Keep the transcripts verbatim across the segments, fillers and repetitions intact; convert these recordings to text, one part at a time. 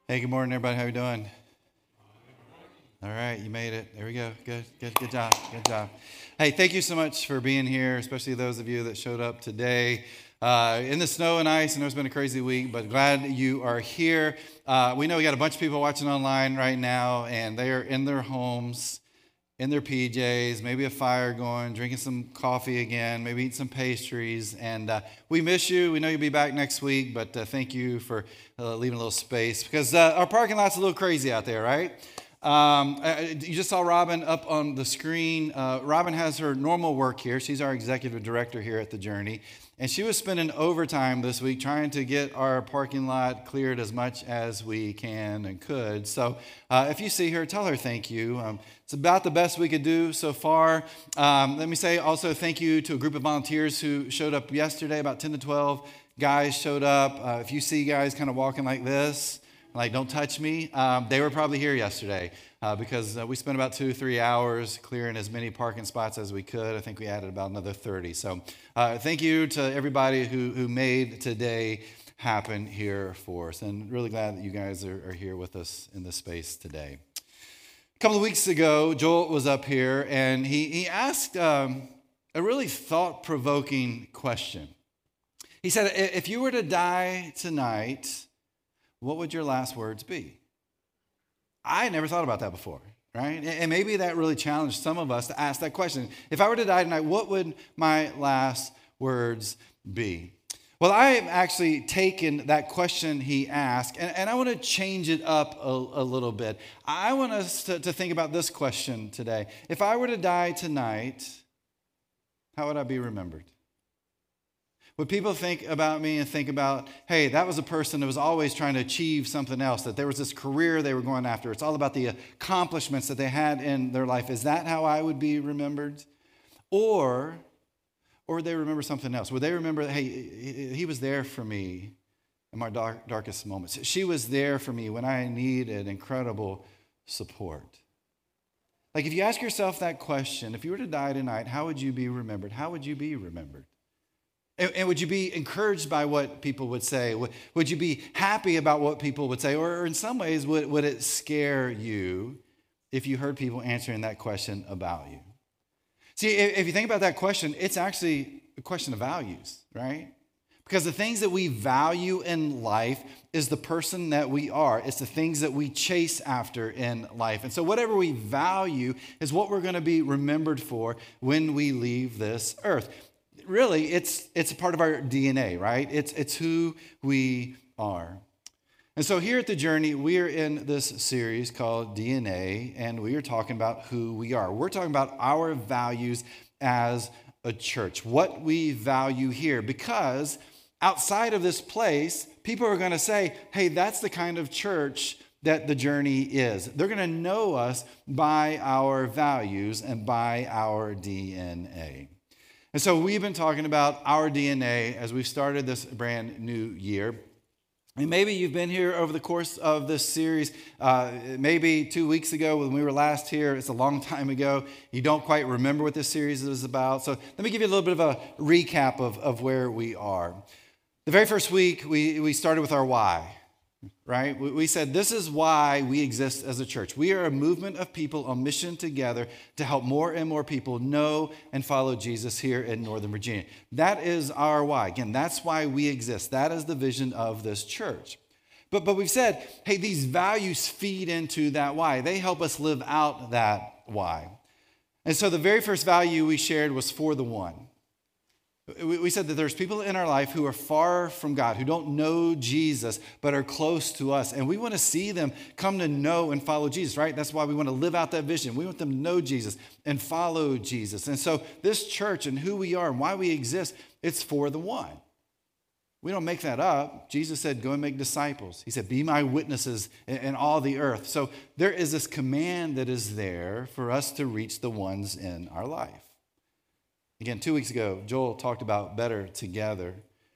Hey, good morning, everybody. How you doing? All right, you made it. There we go. Good, good, good job. Good job. Hey, thank you so much for being here, especially those of you that showed up today uh, in the snow and ice. I know it's been a crazy week, but glad you are here. Uh, we know we got a bunch of people watching online right now, and they are in their homes, in their P Js, maybe a fire going, drinking some coffee again, maybe eating some pastries. And uh, we miss you. We know you'll be back next week, but uh, thank you for uh, leaving a little space because uh, our parking lot's a little crazy out there, right? Um, I- you just saw Robin up on the screen. Uh, Robin has her normal work here. She's our executive director here at The Journey. And she was spending overtime this week trying to get our parking lot cleared as much as we can and could. So uh, if you see her, tell her thank you. Um, it's about the best we could do so far. Um, let me say also thank you to a group of volunteers who showed up yesterday, about ten to twelve guys showed up. Uh, if you see guys kind of walking like this, like, don't touch me. Um, they were probably here yesterday uh, because uh, we spent about two, three hours clearing as many parking spots as we could. I think we added about another thirty. So uh, thank you to everybody who, who made today happen here for us. And really glad that you guys are, are here with us in this space today. A couple of weeks ago, Joel was up here and he, he asked um, a really thought-provoking question. He said, if you were to die tonight, what would your last words be? I never thought about that before, right? And maybe that really challenged some of us to ask that question. If I were to die tonight, what would my last words be? Well, I have actually taken that question he asked, and, and I want to change it up a, a little bit. I want us to, to think about this question today. If I were to die tonight, how would I be remembered? Would people think about me and think about, hey, that was a person that was always trying to achieve something else, that there was this career they were going after. It's all about the accomplishments that they had in their life. Is that how I would be remembered? Or, or would they remember something else? Would they remember, hey, he was there for me in my dark, darkest moments. She was there for me when I needed incredible support. Like if you ask yourself that question, if you were to die tonight, how would you be remembered? How would you be remembered? And would you be encouraged by what people would say? Would you be happy about what people would say? Or in some ways, would, would it scare you if you heard people answering that question about you? See, if you think about that question, it's actually a question of values, right? Because the things that we value in life is the person that we are. It's the things that we chase after in life. And so whatever we value is what we're going to be remembered for when we leave this earth. Really, it's it's a part of our D N A, right? It's it's who we are. And so here at The Journey, we are in this series called D N A, and we are talking about who we are. We're talking about our values as a church, what we value here, because outside of this place, people are going to say, hey, that's the kind of church that The Journey is. They're going to know us by our values and by our D N A. And so we've been talking about our D N A as we've started this brand new year. And maybe you've been here over the course of this series, uh, maybe two weeks ago when we were last here. It's a long time ago. You don't quite remember what this series is about. So let me give you a little bit of a recap of, of where we are. The very first week, we, we started with our why. Right? We said this is why we exist as a church. We are a movement of people on mission together to help more and more people know and follow Jesus here in Northern Virginia. That is our why. Again, that's why we exist. That is the vision of this church. But, but we've said, hey, these values feed into that why. They help us live out that why. And so the very first value we shared was for the one. We said that there's people in our life who are far from God, who don't know Jesus, but are close to us. And we want to see them come to know and follow Jesus, right? That's why we want to live out that vision. We want them to know Jesus and follow Jesus. And so this church and who we are and why we exist, it's for the one. We don't make that up. Jesus said, go and make disciples. He said, be my witnesses in all the earth. So there is this command that is there for us to reach the ones in our life. Again, two weeks ago, Joel talked about better together.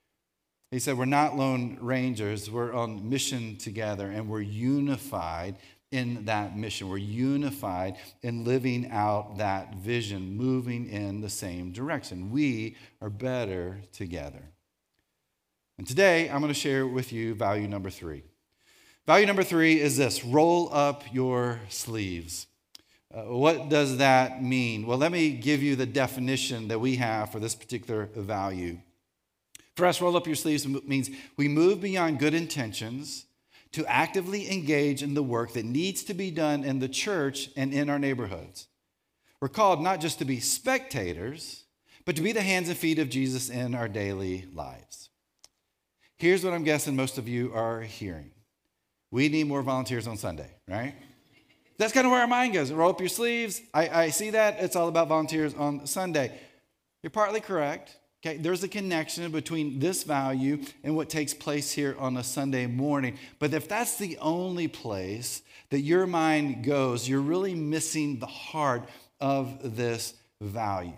He said, we're not lone rangers. We're on mission together, and we're unified in that mission. We're unified in living out that vision, moving in the same direction. We are better together. And today, I'm going to share with you value number three. Value number three is this: roll up your sleeves. Uh, what does that mean? Well, let me give you the definition that we have for this particular value. For us, roll up your sleeves means we move beyond good intentions to actively engage in the work that needs to be done in the church and in our neighborhoods. We're called not just to be spectators, but to be the hands and feet of Jesus in our daily lives. Here's what I'm guessing most of you are hearing. We need more volunteers on Sunday, right? That's kind of where our mind goes. Roll up your sleeves. I, I see that. It's all about volunteers on Sunday. You're partly correct. Okay, there's a connection between this value and what takes place here on a Sunday morning. But if that's the only place that your mind goes, you're really missing the heart of this value.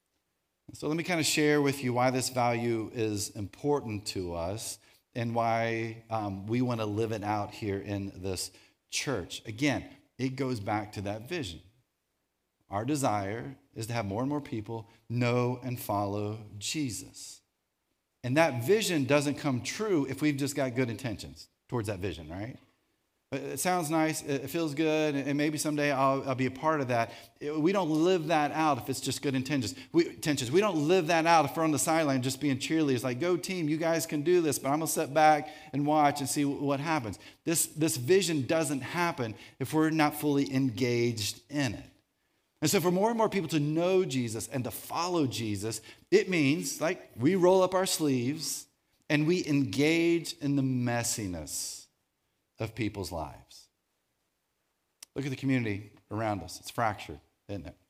So let me kind of share with you why this value is important to us and why um, we want to live it out here in this church. Again, it goes back to that vision. Our desire is to have more and more people know and follow Jesus. And that vision doesn't come true if we've just got good intentions towards that vision, right? It sounds nice, it feels good, and maybe someday I'll, I'll be a part of that. We don't live that out if it's just good intentions. We, intentions. we don't live that out if we're on the sideline just being cheerleaders, like, go team, you guys can do this, but I'm going to sit back and watch and see what happens. This, this vision doesn't happen if we're not fully engaged in it. And so for more and more people to know Jesus and to follow Jesus, it means like we roll up our sleeves and we engage in the messiness of people's lives. Look at the community around us. It's fractured, isn't it?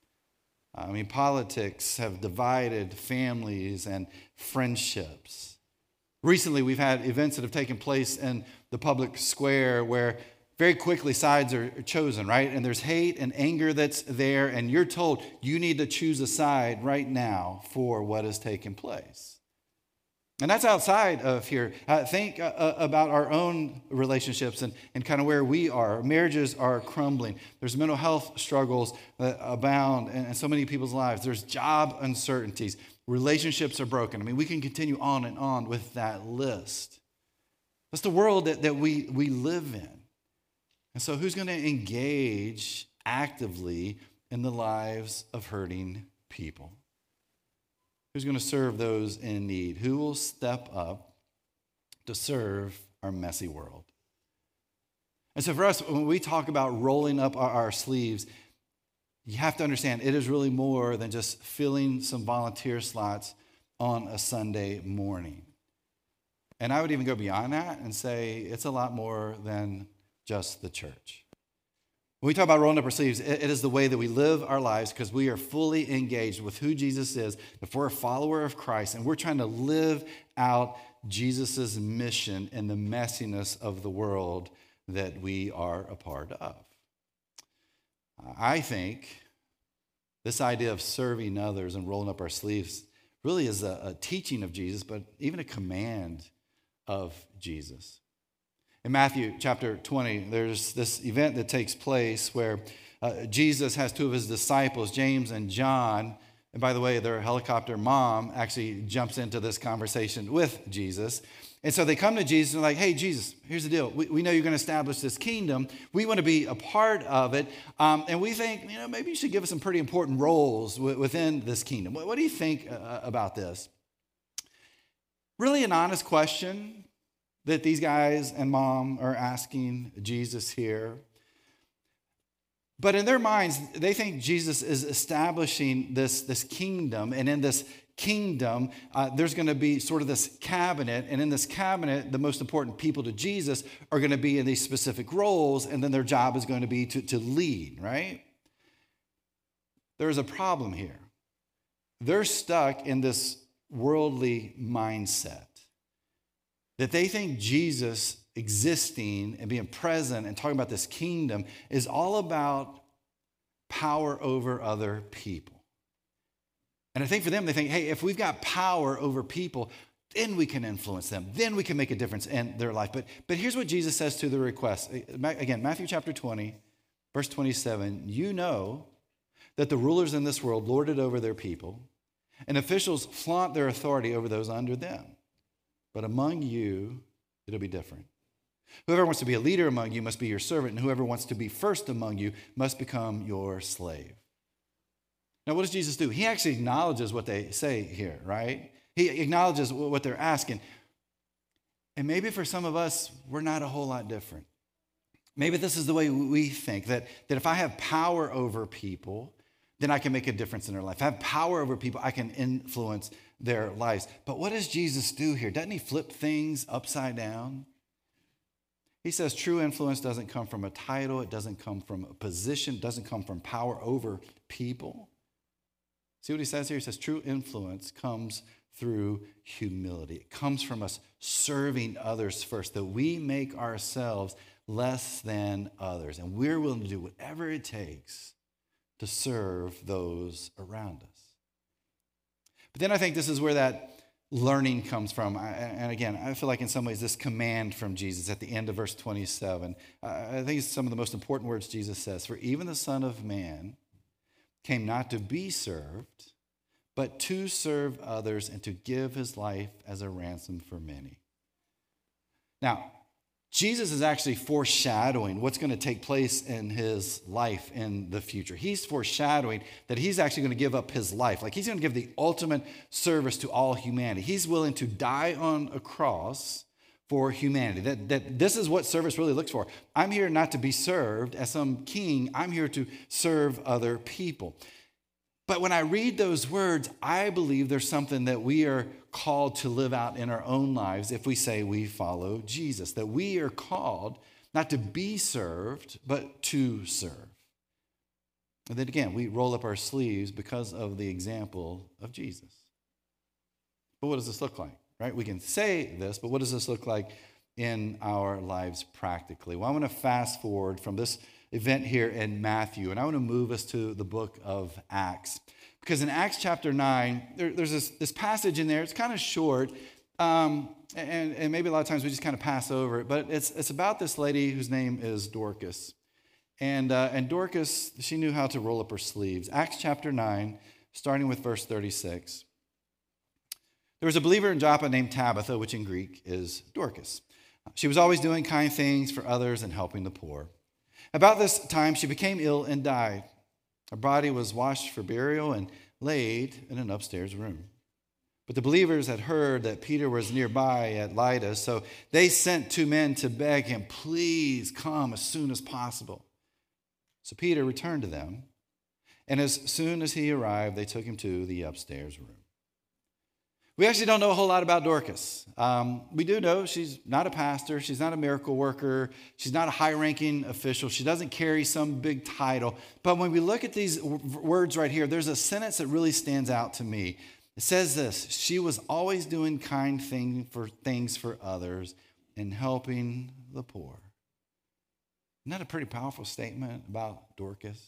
I mean, politics have divided families and friendships. Recently, we've had events that have taken place in the public square where very quickly sides are chosen, right? And there's hate and anger that's there, and you're told you need to choose a side right now for what has taken place. And that's outside of here. Uh, think uh, about our own relationships and, and kind of where we are. Marriages are crumbling. There's mental health struggles that abound in, in so many people's lives. There's job uncertainties. Relationships are broken. I mean, we can continue on and on with that list. That's the world that, that we, we live in. And so who's going to engage actively in the lives of hurting people? Who's going to serve those in need? Who will step up to serve our messy world? And so for us, when we talk about rolling up our, our sleeves, you have to understand it is really more than just filling some volunteer slots on a Sunday morning. And I would even go beyond that and say it's a lot more than just the church. When we talk about rolling up our sleeves, it is the way that we live our lives because we are fully engaged with who Jesus is. If we're a follower of Christ and we're trying to live out Jesus' mission in the messiness of the world that we are a part of. I think this idea of serving others and rolling up our sleeves really is a, a teaching of Jesus, but even a command of Jesus. In Matthew chapter twenty, there's this event that takes place where uh, Jesus has two of his disciples, James and John. And by the way, their helicopter mom actually jumps into this conversation with Jesus. And so they come to Jesus and they're like, hey, Jesus, here's the deal. We, we know you're going to establish this kingdom. We want to be a part of it. Um, and we think, you know, maybe you should give us some pretty important roles w- within this kingdom. What, what do you think uh, about this? Really an honest question that these guys and mom are asking Jesus here. But in their minds, they think Jesus is establishing this, this kingdom. And in this kingdom, uh, there's going to be sort of this cabinet. And in this cabinet, the most important people to Jesus are going to be in these specific roles. And then their job is going to be to, to lead, right? There's a problem here. They're stuck in this worldly mindset. That they think Jesus existing and being present and talking about this kingdom is all about power over other people. And I think for them, they think, hey, if we've got power over people, then we can influence them. Then we can make a difference in their life. But, but here's what Jesus says to the request. Again, Matthew chapter twenty, verse twenty-seven. You know that the rulers in this world lord it over their people, and officials flaunt their authority over those under them. But among you, it'll be different. Whoever wants to be a leader among you must be your servant, and whoever wants to be first among you must become your slave. Now, what does Jesus do? He actually acknowledges what they say here, right? He acknowledges what they're asking. And maybe for some of us, we're not a whole lot different. Maybe this is the way we think, that, that if I have power over people, then I can make a difference in their life. If I have power over people, I can influence their lives. But what does Jesus do here? Doesn't he flip things upside down? He says true influence doesn't come from a title. It doesn't come from a position. It doesn't come from power over people. See what he says here? He says true influence comes through humility. It comes from us serving others first, that we make ourselves less than others. And we're willing to do whatever it takes to serve those around us. But then I think this is where that learning comes from. And again, I feel like in some ways this command from Jesus at the end of verse twenty-seven, I think it's some of the most important words Jesus says. For even the Son of Man came not to be served, but to serve others and to give his life as a ransom for many. Now, Jesus is actually foreshadowing what's going to take place in his life in the future. He's foreshadowing that he's actually going to give up his life. Like he's going to give the ultimate service to all humanity. He's willing to die on a cross for humanity. That, that this is what service really looks for. I'm here not to be served as some king. I'm here to serve other people. But when I read those words, I believe there's something that we are called to live out in our own lives if we say we follow Jesus. That we are called not to be served, but to serve. And then again, we roll up our sleeves because of the example of Jesus. But what does this look like, right? We can say this, but what does this look like in our lives practically? Well, I'm going to fast forward from this event here in Matthew, and I want to move us to the book of Acts. Because in Acts chapter nine, there, there's this, this passage in there. It's kind of short, um, and, and maybe a lot of times we just kind of pass over it, but it's, it's about this lady whose name is Dorcas. And, uh, and Dorcas, she knew how to roll up her sleeves. Acts chapter nine, starting with verse thirty-six. There was a believer in Joppa named Tabitha, which in Greek is Dorcas. She was always doing kind things for others and helping the poor. About this time, she became ill and died. Her body was washed for burial and laid in an upstairs room. But the believers had heard that Peter was nearby at Lydda, so they sent two men to beg him, please come as soon as possible. So Peter returned to them, and as soon as he arrived, they took him to the upstairs room. We actually don't know a whole lot about Dorcas. Um, we do know she's not a pastor. She's not a miracle worker. She's not a high-ranking official. She doesn't carry some big title. But when we look at these w- words right here, there's a sentence that really stands out to me. It says this: she was always doing kind thing for things for others and helping the poor. Isn't that a pretty powerful statement about Dorcas?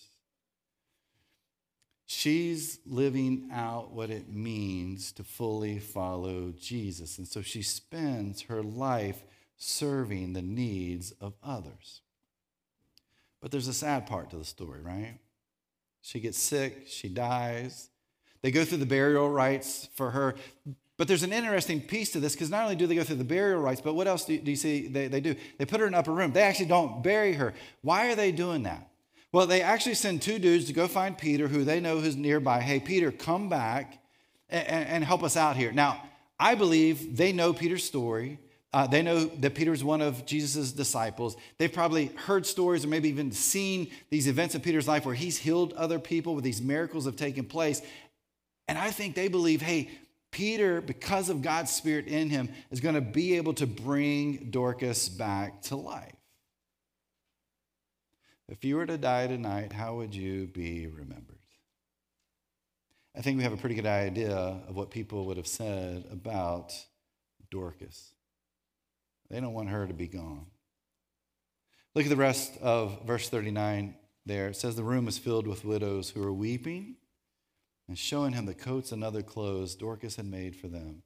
She's living out what it means to fully follow Jesus. And so she spends her life serving the needs of others. But there's a sad part to the story, right? She gets sick, she dies. They go through the burial rites for her. But there's an interesting piece to this, because not only do they go through the burial rites, but what else do, do you see they, they do? They put her in an upper room. They actually don't bury her. Why are they doing that? Well, they actually send two dudes to go find Peter, who they know who's nearby. Hey, Peter, come back and, and help us out here. Now, I believe they know Peter's story. Uh, they know that Peter's one of Jesus' disciples. They've probably heard stories or maybe even seen these events in Peter's life where he's healed other people, where these miracles have taken place. And I think they believe, hey, Peter, because of God's Spirit in him, is going to be able to bring Dorcas back to life. If you were to die tonight, how would you be remembered? I think we have a pretty good idea of what people would have said about Dorcas. They don't want her to be gone. Look at the rest of verse thirty-nine there. It says the room was filled with widows who were weeping and showing him the coats and other clothes Dorcas had made for them.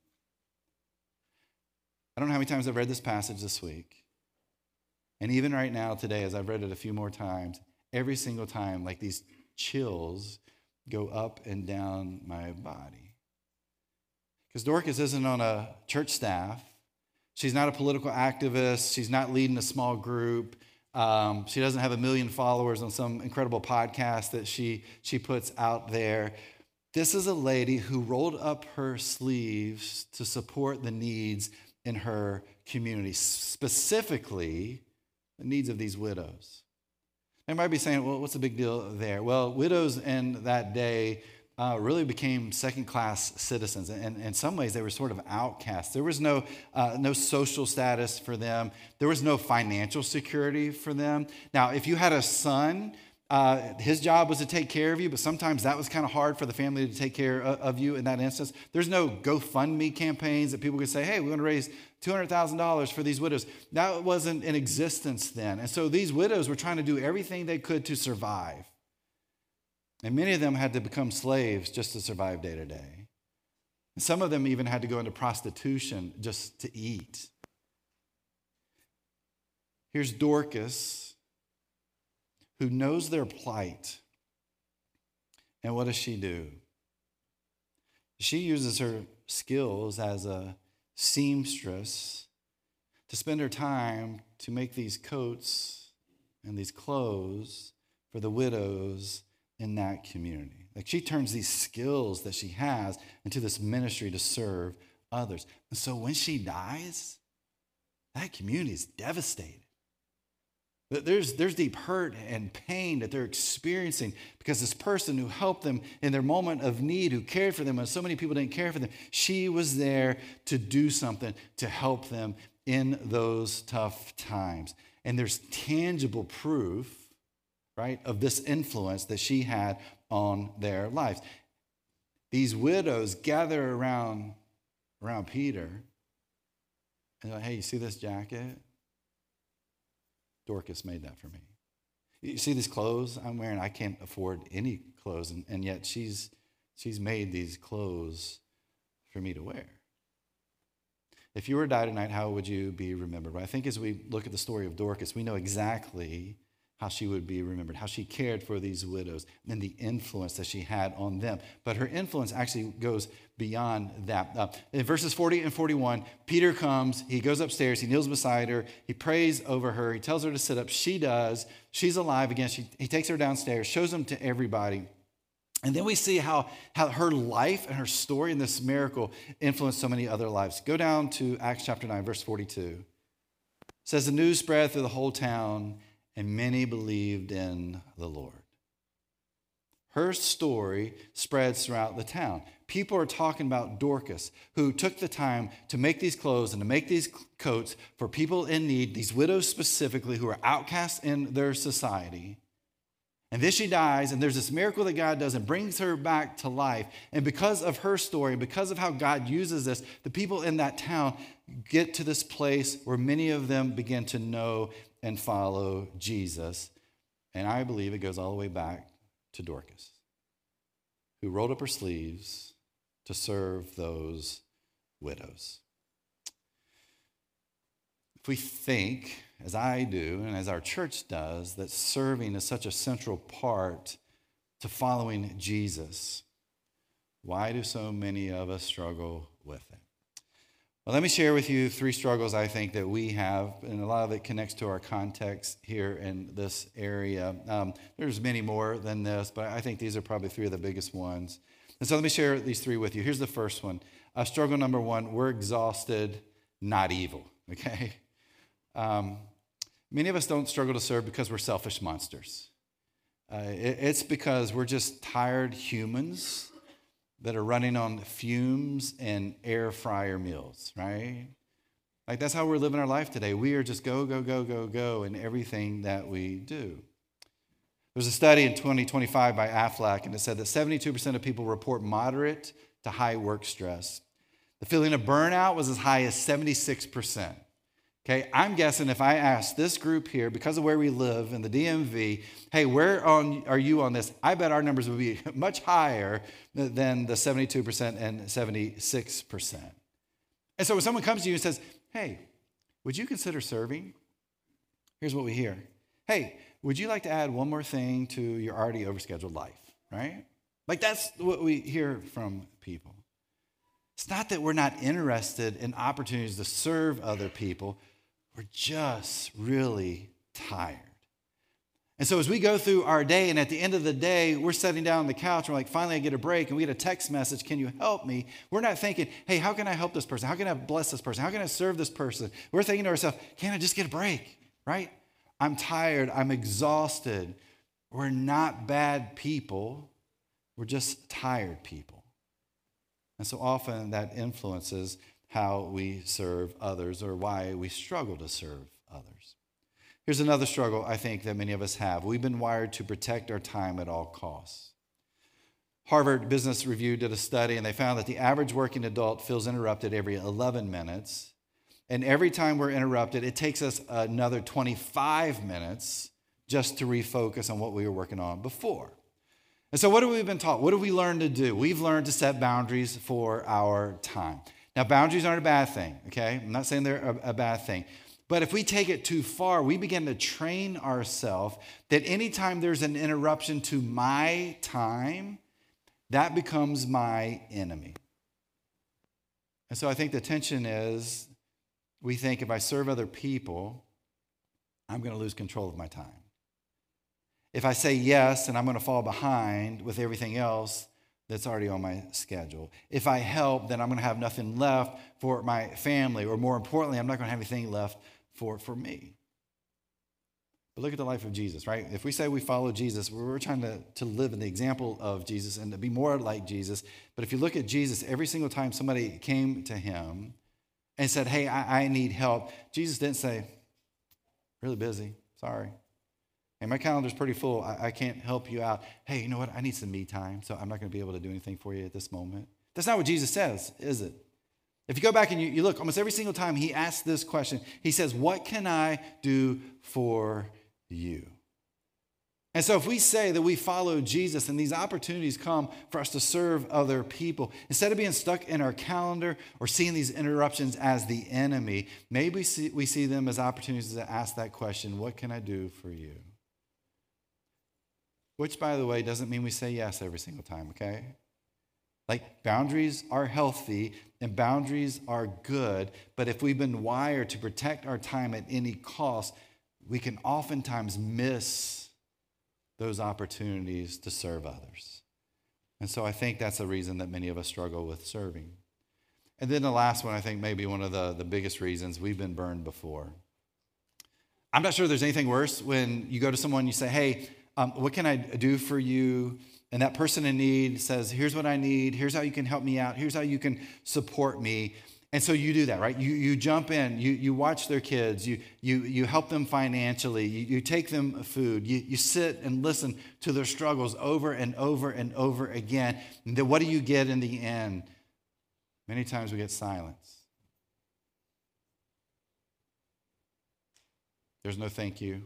I don't know how many times I've read this passage this week. And even right now, today, as I've read it a few more times, every single time, like these chills go up and down my body. Because Dorcas isn't on a church staff. She's not a political activist. She's not leading a small group. Um, she doesn't have a million followers on some incredible podcast that she, she puts out there. This is a lady who rolled up her sleeves to support the needs in her community, specifically the needs of these widows. They might be saying, well, what's the big deal there? Well, widows in that day uh, really became second-class citizens. And in some ways, they were sort of outcasts. There was no, uh, no social status for them. There was no financial security for them. Now, if you had a son, uh, his job was to take care of you, but sometimes that was kind of hard for the family to take care of, of you in that instance. There's no GoFundMe campaigns that people could say, hey, we want to raise two hundred thousand dollars for these widows. That wasn't in existence then. And so these widows were trying to do everything they could to survive. And many of them had to become slaves just to survive day to day. And some of them even had to go into prostitution just to eat. Here's Dorcas, who knows their plight. And what does she do? She uses her skills as a seamstress to spend her time to make these coats and these clothes for the widows in that community. Like, she turns these skills that she has into this ministry to serve others. And so when she dies, that community is devastated. There's, there's deep hurt and pain that they're experiencing because this person who helped them in their moment of need, who cared for them when so many people didn't care for them, she was there to do something to help them in those tough times. And there's tangible proof, right, of this influence that she had on their lives. These widows gather around, around Peter and they're like, hey, you see this jacket? Dorcas made that for me. You see these clothes I'm wearing? I can't afford any clothes, and, and yet she's she's made these clothes for me to wear. If you were to die tonight, how would you be remembered? Well, I think as we look at the story of Dorcas, we know exactly how she would be remembered, how she cared for these widows, and the influence that she had on them. But her influence actually goes beyond that. Uh, in verses forty and forty-one, Peter comes, he goes upstairs, he kneels beside her, he prays over her, he tells her to sit up. She does. She's alive again. She, he takes her downstairs, shows them to everybody. And then we see how, how her life and her story and this miracle influenced so many other lives. Go down to Acts chapter nine, verse forty-two. It says, the news spread through the whole town, and many believed in the Lord. Her story spreads throughout the town. People are talking about Dorcas, who took the time to make these clothes and to make these coats for people in need, these widows specifically, who are outcasts in their society. And then she dies, and there's this miracle that God does and brings her back to life. And because of her story, because of how God uses this, the people in that town get to this place where many of them begin to know and follow Jesus. And I believe it goes all the way back to Dorcas, who rolled up her sleeves to serve those widows. If we think, as I do and as our church does, that serving is such a central part to following Jesus, why do so many of us struggle with it? Well, let me share with you three struggles I think that we have, and a lot of it connects to our context here in this area. Um, there's many more than this, but I think these are probably three of the biggest ones. And so let me share these three with you. Here's the first one. Uh, struggle number one, we're exhausted, not evil, okay? Um, many of us don't struggle to serve because we're selfish monsters. Uh, it, it's because we're just tired humans that are running on fumes and air fryer meals, right? Like, that's how we're living our life today. We are just go, go, go, go, go in everything that we do. There's a study in twenty twenty-five by Aflac, and it said that seventy-two percent of people report moderate to high work stress. The feeling of burnout was as high as seventy-six percent. Okay, I'm guessing if I asked this group here, because of where we live in the D M V, hey, where on are you on this? I bet our numbers would be much higher than the seventy-two percent and seventy-six percent. And so when someone comes to you and says, hey, would you consider serving? Here's what we hear. Hey, would you like to add one more thing to your already overscheduled life, right? Like, that's what we hear from people. It's not that we're not interested in opportunities to serve other people. We're just really tired. And so as we go through our day, and at the end of the day, we're sitting down on the couch, and we're like, finally I get a break, and we get a text message, can you help me? We're not thinking, hey, how can I help this person? How can I bless this person? How can I serve this person? We're thinking to ourselves, can I just get a break, right? I'm tired. I'm exhausted. We're not bad people. We're just tired people. And so often that influences how we serve others or why we struggle to serve others. Here's another struggle I think that many of us have. We've been wired to protect our time at all costs. Harvard Business Review did a study, and they found that the average working adult feels interrupted every eleven minutes. And every time we're interrupted, it takes us another twenty-five minutes just to refocus on what we were working on before. And so what have we been taught? What have we learned to do? We've learned to set boundaries for our time. Now, boundaries aren't a bad thing, okay? I'm not saying they're a, a bad thing. But if we take it too far, we begin to train ourselves that anytime there's an interruption to my time, that becomes my enemy. And so I think the tension is we think if I serve other people, I'm going to lose control of my time. If I say yes and I'm going to fall behind with everything else that's already on my schedule. If I help, then I'm going to have nothing left for my family, or more importantly, I'm not going to have anything left for, for me. But look at the life of Jesus, right? If we say we follow Jesus, we're trying to, to live in the example of Jesus and to be more like Jesus. But if you look at Jesus, every single time somebody came to him and said, hey, I, I need help, Jesus didn't say, really busy, sorry. Hey, my calendar's pretty full. I, I can't help you out. Hey, you know what? I need some me time, so I'm not going to be able to do anything for you at this moment. That's not what Jesus says, is it? If you go back and you, you look, almost every single time he asks this question, he says, what can I do for you? And so if we say that we follow Jesus and these opportunities come for us to serve other people, instead of being stuck in our calendar or seeing these interruptions as the enemy, maybe we see, we see them as opportunities to ask that question, what can I do for you? Which, by the way, doesn't mean we say yes every single time, okay? Like, boundaries are healthy and boundaries are good, but if we've been wired to protect our time at any cost, we can oftentimes miss those opportunities to serve others. And so I think that's the reason that many of us struggle with serving. And then the last one, I think maybe one of the, the biggest reasons, we've been burned before. I'm not sure there's anything worse when you go to someone and you say, hey, um, what can I do for you? And that person in need says, here's what I need. Here's how you can help me out. Here's how you can support me. And so you do that, right? You you jump in, you you watch their kids, you you you help them financially, you, you take them food, you, you sit and listen to their struggles over and over and over again. And then what do you get in the end? Many times we get silence. There's no thank you.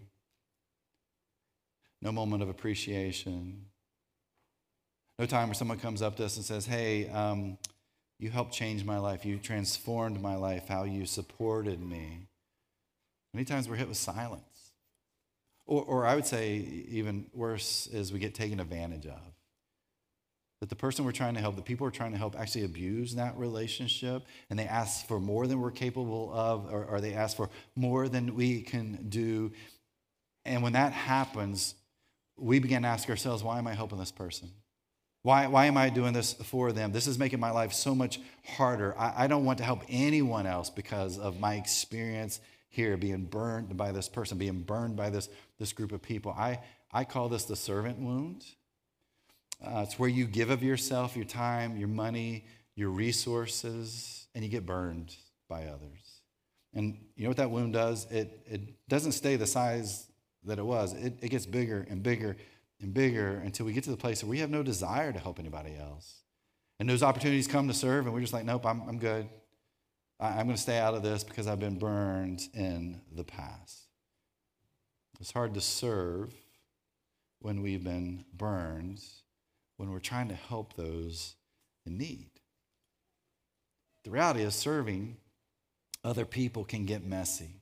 No moment of appreciation. No time where someone comes up to us and says, hey, um, you helped change my life. You transformed my life, how you supported me. Many times we're hit with silence. Or, or I would say even worse is we get taken advantage of. That the person we're trying to help, the people we're trying to help actually abuse that relationship, and they ask for more than we're capable of, or, or they ask for more than we can do. And when that happens, we begin to ask ourselves, why am I helping this person? Why, why am I doing this for them? This is making my life so much harder. I, I don't want to help anyone else because of my experience here, being burned by this person, being burned by this, this group of people. I, I call this the servant wound. Uh, it's where you give of yourself, your time, your money, your resources, and you get burned by others. And you know what that wound does? It, it doesn't stay the size that it was. It, it gets bigger and bigger and bigger until we get to the place where we have no desire to help anybody else. And those opportunities come to serve, and we're just like, nope, I'm, I'm good. I, I'm going to stay out of this because I've been burned in the past. It's hard to serve when we've been burned, when we're trying to help those in need. The reality is serving other people can get messy.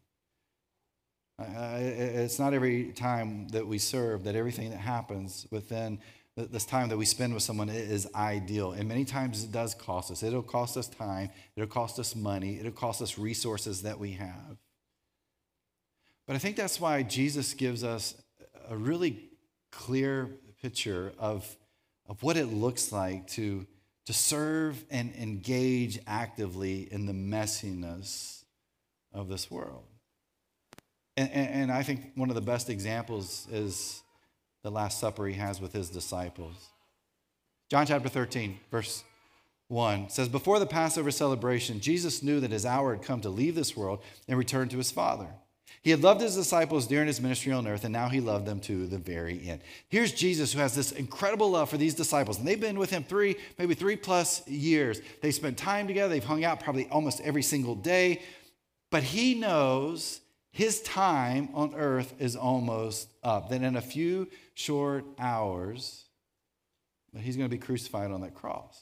Uh, it's not every time that we serve that everything that happens within th- this time that we spend with someone is ideal. And many times it does cost us. It'll cost us time. It'll cost us money. It'll cost us resources that we have. But I think that's why Jesus gives us a really clear picture of, of what it looks like to, to serve and engage actively in the messiness of this world. And, and, and I think one of the best examples is the Last Supper he has with his disciples. John chapter thirteen, verse one says, before the Passover celebration, Jesus knew that his hour had come to leave this world and return to his Father. He had loved his disciples during his ministry on earth, and now he loved them to the very end. Here's Jesus, who has this incredible love for these disciples, and they've been with him three, maybe three plus years. They spent time together. They've hung out probably almost every single day. But he knows his time on earth is almost up. That in a few short hours, that he's going to be crucified on that cross.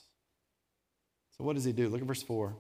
So what does he do? Look at verse four.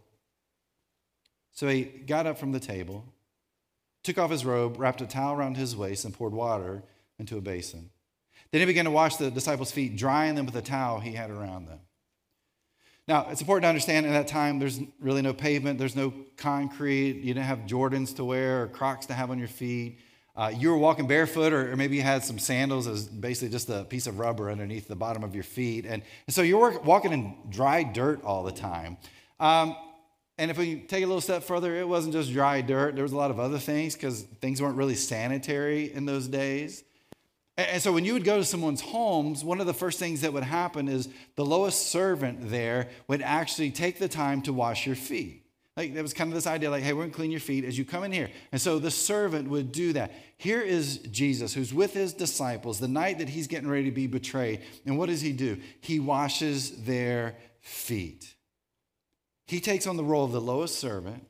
So he got up from the table, took off his robe, wrapped a towel around his waist, and poured water into a basin. Then he began to wash the disciples' feet, drying them with a towel he had around them. Now, it's important to understand in that time, there's really no pavement, there's no concrete, you didn't have Jordans to wear or Crocs to have on your feet. Uh, you were walking barefoot, or, or maybe you had some sandals as basically just a piece of rubber underneath the bottom of your feet. And, and so you're walking in dry dirt all the time. Um, And if we take a little step further, it wasn't just dry dirt. There was a lot of other things because things weren't really sanitary in those days. And so when you would go to someone's homes, one of the first things that would happen is the lowest servant there would actually take the time to wash your feet. Like there was kind of this idea like, hey, we're going to clean your feet as you come in here. And so the servant would do that. Here is Jesus, who's with his disciples the night that he's getting ready to be betrayed. And what does he do? He washes their feet. He takes on the role of the lowest servant,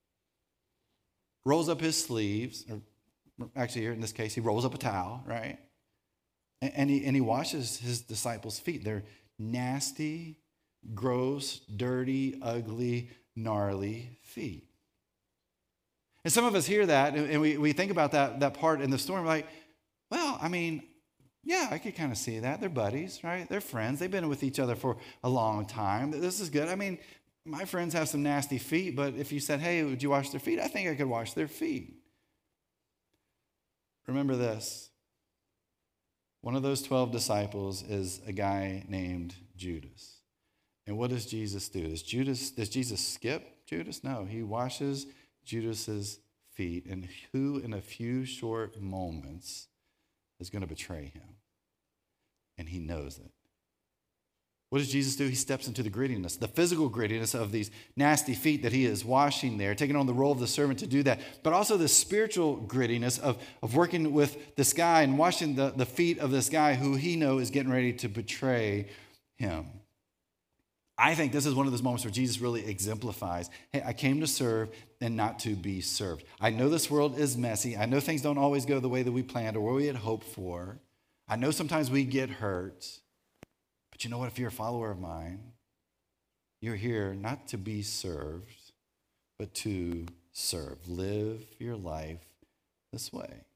rolls up his sleeves, or actually here in this case, he rolls up a towel, right? And, and, he, and he washes his disciples' feet. They're nasty, gross, dirty, ugly, gnarly feet. And some of us hear that, and we, we think about that, that part in the story, we're like, well, I mean, yeah, I could kind of see that. They're buddies, right? They're friends. They've been with each other for a long time. This is good. I mean, my friends have some nasty feet, but if you said, hey, would you wash their feet? I think I could wash their feet. Remember this. One of those twelve disciples is a guy named Judas. And what does Jesus do? Does, Judas, does Jesus skip Judas? No, he washes Judas's feet. And who in a few short moments is going to betray him? And he knows it. What does Jesus do? He steps into the grittiness, the physical grittiness of these nasty feet that he is washing there, taking on the role of the servant to do that, but also the spiritual grittiness of, of working with this guy and washing the, the feet of this guy who he knows is getting ready to betray him. I think this is one of those moments where Jesus really exemplifies, hey, I came to serve and not to be served. I know this world is messy. I know things don't always go the way that we planned or what we had hoped for. I know sometimes we get hurt. But you know what? If you're a follower of mine, you're here not to be served, but to serve. Live your life this way.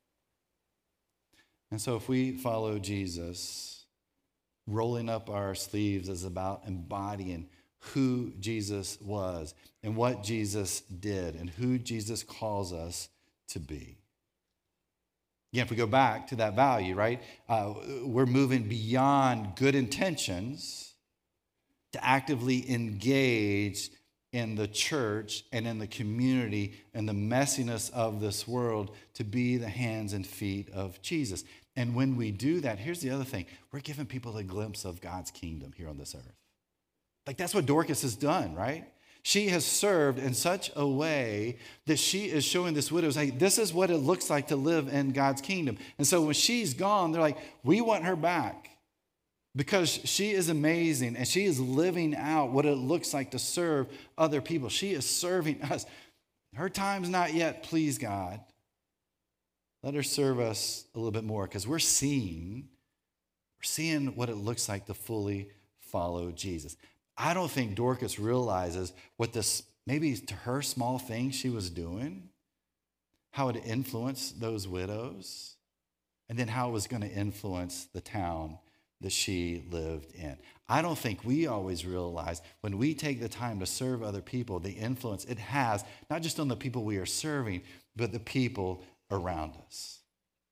And so if we follow Jesus, rolling up our sleeves is about embodying who Jesus was and what Jesus did and who Jesus calls us to be. Again, if we go back to that value, right, uh, we're moving beyond good intentions to actively engage in the church and in the community and the messiness of this world to be the hands and feet of Jesus. And when we do that, here's the other thing. We're giving people a glimpse of God's kingdom here on this earth. Like that's what Dorcas has done, right? She has served in such a way that she is showing this widow, hey, this is what it looks like to live in God's kingdom. And so when she's gone, they're like, we want her back because she is amazing and she is living out what it looks like to serve other people. She is serving us. Her time's not yet, please God. Let her serve us a little bit more because we're seeing, we're seeing what it looks like to fully follow Jesus. I don't think Dorcas realizes what this, maybe to her small thing she was doing, how it influenced those widows, and then how it was going to influence the town that she lived in. I don't think we always realize when we take the time to serve other people, the influence it has, not just on the people we are serving, but the people around us.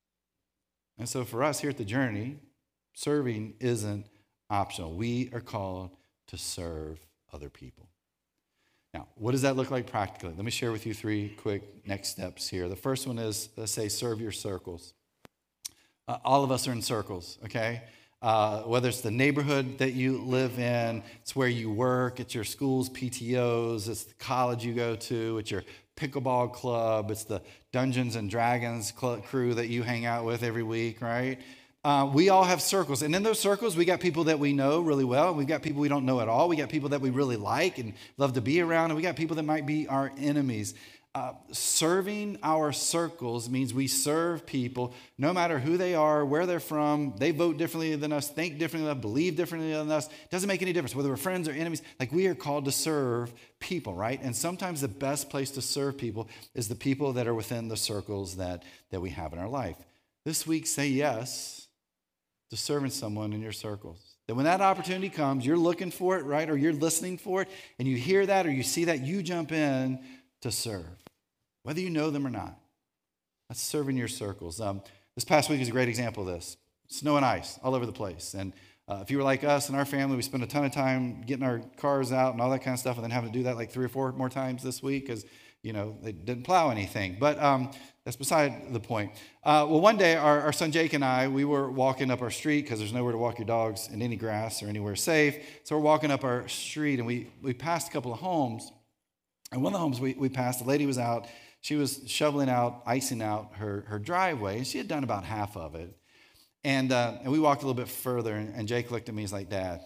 And so for us here at The Journey, serving isn't optional. We are called to serve other people. Now, what does that look like practically? Let me share with you three quick next steps here. The first one is, let's say, serve your circles. Uh, all of us are in circles, okay? Uh, whether it's the neighborhood that you live in, it's where you work, it's your school's P T Os, it's the college you go to, it's your pickleball club, it's the Dungeons and Dragons club crew that you hang out with every week, right? Uh, we all have circles. And in those circles, we got people that we know really well. We've got people we don't know at all. We got people that we really like and love to be around. And we got people that might be our enemies. Uh, serving our circles means we serve people no matter who they are, where they're from. They vote differently than us, think differently than us, believe differently than us. It doesn't make any difference whether we're friends or enemies. Like, we are called to serve people, right? And sometimes the best place to serve people is the people that are within the circles that, that we have in our life. This week, say yes to serving someone in your circles. That when that opportunity comes, you're looking for it, right? Or you're listening for it, and you hear that or you see that, you jump in to serve, whether you know them or not. That's serving your circles. Um, this past week is a great example of this. Snow and ice all over the place. And uh, if you were like us and our family, we spent a ton of time getting our cars out and all that kind of stuff, and then having to do that like three or four more times this week because, you know, they didn't plow anything. But um, that's beside the point. Uh, well, one day, our, our son Jake and I, we were walking up our street because there's nowhere to walk your dogs in any grass or anywhere safe. So we're walking up our street, and we, we passed a couple of homes. And one of the homes we, we passed, the lady was out. She was shoveling out, icing out her, her driveway, and she had done about half of it. And uh, and we walked a little bit further, and, and Jake looked at me. He's like, "Dad,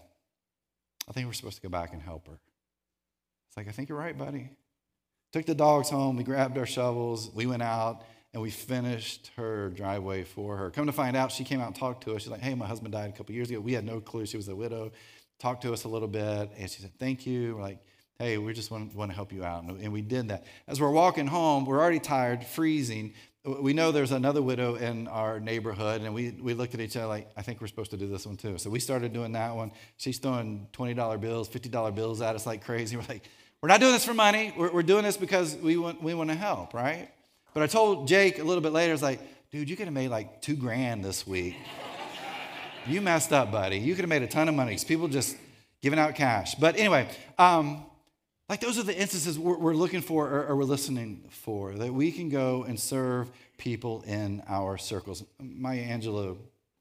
I think we're supposed to go back and help her." It's like, "I think you're right, buddy." Took the dogs home. We grabbed our shovels. We went out, and we finished her driveway for her. Come to find out, she came out and talked to us. She's like, "Hey, my husband died a couple years ago." We had no clue she was a widow. Talked to us a little bit, and she said, "Thank you." We're like, "Hey, we just want, want to help you out." And we did that. As we're walking home, we're already tired, freezing. We know there's another widow in our neighborhood, and we, we looked at each other like, "I think we're supposed to do this one too." So we started doing that one. She's throwing twenty dollar bills, fifty dollar bills at us like crazy. We're like, "We're not doing this for money. We're, we're doing this because we want, we want to help," right? But I told Jake a little bit later, I was like, "Dude, you could have made like two grand this week. You messed up, buddy. You could have made a ton of money because people just giving out cash." But anyway, um, like those are the instances we're, we're looking for or, or we're listening for, that we can go and serve people in our circles. Maya Angelou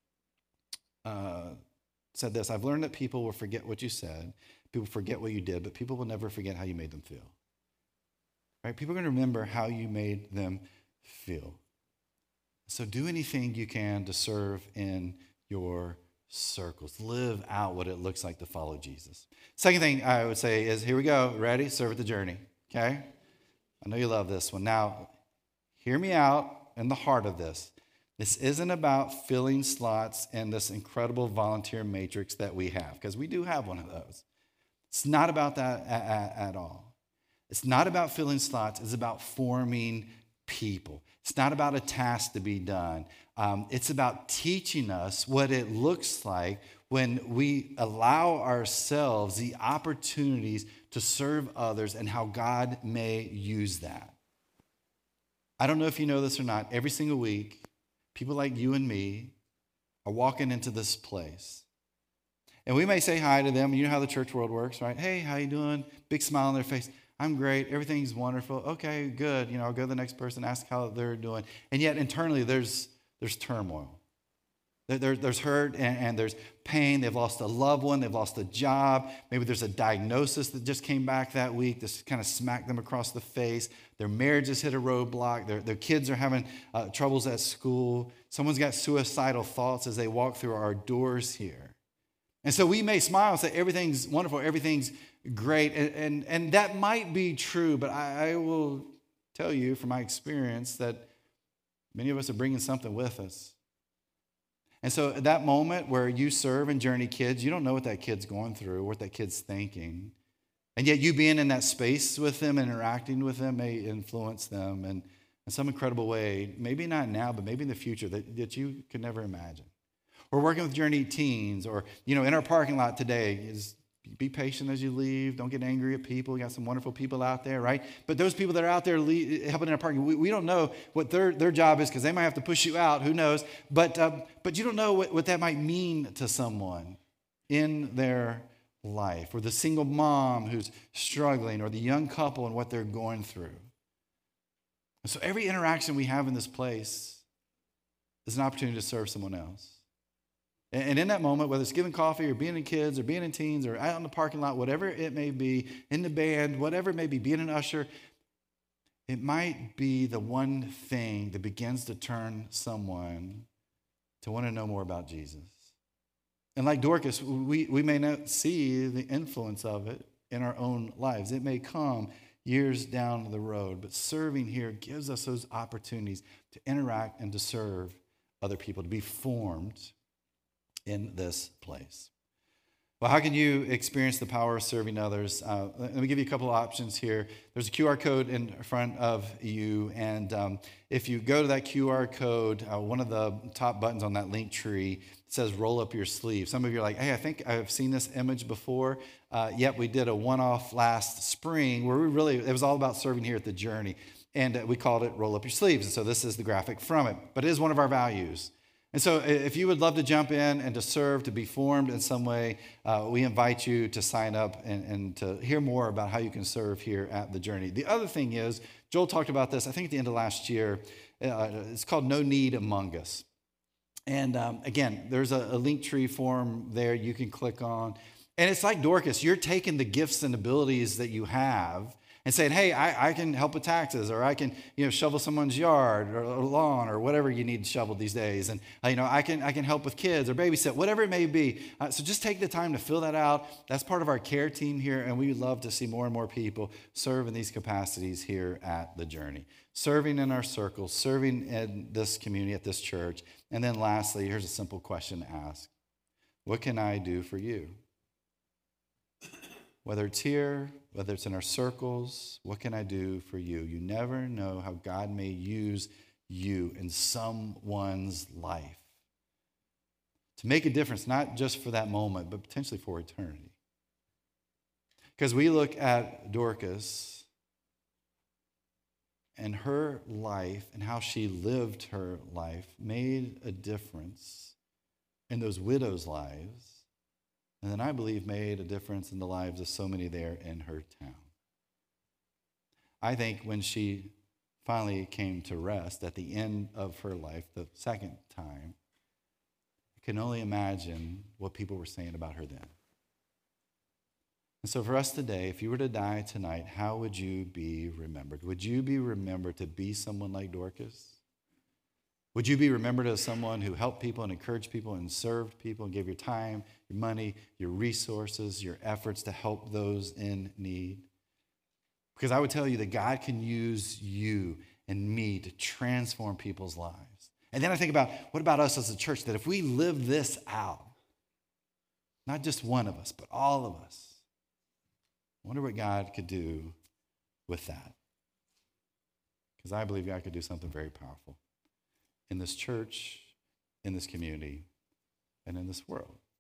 uh, said this: "I've learned that people will forget what you said, people forget what you did, but people will never forget how you made them feel." Right? People are going to remember how you made them feel. So do anything you can to serve in your circles. Live out what it looks like to follow Jesus. Second thing I would say is, here we go. Ready? Serve at The Journey. Okay? I know you love this one. Now, hear me out in the heart of this. This isn't about filling slots in this incredible volunteer matrix that we have, because we do have one of those. It's not about that at, at, at all. It's not about filling slots. It's about forming people. It's not about a task to be done. Um, it's about teaching us what it looks like when we allow ourselves the opportunities to serve others and how God may use that. I don't know if you know this or not. Every single week, people like you and me are walking into this place. And we may say hi to them. You know how the church world works, right? "Hey, how you doing?" Big smile on their face. "I'm great. Everything's wonderful." "Okay, good." You know, I'll go to the next person, ask how they're doing. And yet internally, there's there's turmoil. There, there, there's hurt and, and there's pain. They've lost a loved one. They've lost a job. Maybe there's a diagnosis that just came back that week. This kind of smacked them across the face. Their marriage has hit a roadblock. Their, their kids are having uh, troubles at school. Someone's got suicidal thoughts as they walk through our doors here. And so we may smile and say, everything's wonderful, everything's great. And, and, and that might be true, but I, I will tell you from my experience that many of us are bringing something with us. And so at that moment where you serve and journey kids, you don't know what that kid's going through, what that kid's thinking. And yet you being in that space with them, interacting with them, may influence them in, in some incredible way, maybe not now, but maybe in the future that, that you could never imagine. Or working with Journey Teens, or, you know, in our parking lot today is be patient as you leave. Don't get angry at people. We got some wonderful people out there, right? But those people that are out there lead, helping in our parking, we, we don't know what their, their job is because they might have to push you out. Who knows? But, um, but you don't know what, what that might mean to someone in their life, or the single mom who's struggling, or the young couple and what they're going through. And so every interaction we have in this place is an opportunity to serve someone else. And in that moment, whether it's giving coffee or being in kids or being in teens or out in the parking lot, whatever it may be, in the band, whatever it may be, being an usher, it might be the one thing that begins to turn someone to want to know more about Jesus. And like Dorcas, we, we may not see the influence of it in our own lives. It may come years down the road, but serving here gives us those opportunities to interact and to serve other people, to be formed in this place. Well, how can you experience the power of serving others? Uh, let me give you a couple of options here. There's a Q R code in front of you, and um, if you go to that Q R code, uh, one of the top buttons on that link tree says roll up your sleeve. Some of you are like, hey, I think I've seen this image before. Uh, yep, we did a one-off last spring where we really, it was all about serving here at the Journey, and uh, we called it roll up your sleeves, and so this is the graphic from it, but it is one of our values. And so if you would love to jump in and to serve, to be formed in some way, uh, we invite you to sign up and, and to hear more about how you can serve here at the Journey. The other thing is, Joel talked about this, I think at the end of last year. Uh, it's called No Need Among Us. And um, again, there's a, a link tree form there you can click on. And it's like Dorcas, you're taking the gifts and abilities that you have and saying, hey, I, I can help with taxes, or I can, you know, shovel someone's yard or, or lawn or whatever you need shoveled these days. And, uh, you know, I can I can help with kids or babysit, whatever it may be. Uh, so just take the time to fill that out. That's part of our care team here, and we would love to see more and more people serve in these capacities here at the Journey. Serving in our circles, serving in this community, at this church. And then lastly, here's a simple question to ask. What can I do for you? Whether it's here, whether it's in our circles, what can I do for you? You never know how God may use you in someone's life to make a difference, not just for that moment, but potentially for eternity. Because we look at Dorcas and her life and how she lived her life made a difference in those widows' lives. And then I believe made a difference in the lives of so many there in her town. I think when she finally came to rest at the end of her life, the second time, I can only imagine what people were saying about her then. And so for us today, if you were to die tonight, how would you be remembered? Would you be remembered to be someone like Dorcas? Would you be remembered as someone who helped people and encouraged people and served people and gave your time, your money, your resources, your efforts to help those in need? Because I would tell you that God can use you and me to transform people's lives. And then I think about, what about us as a church, that if we live this out, not just one of us, but all of us, I wonder what God could do with that. Because I believe God could do something very powerful in this church, in this community, and in this world.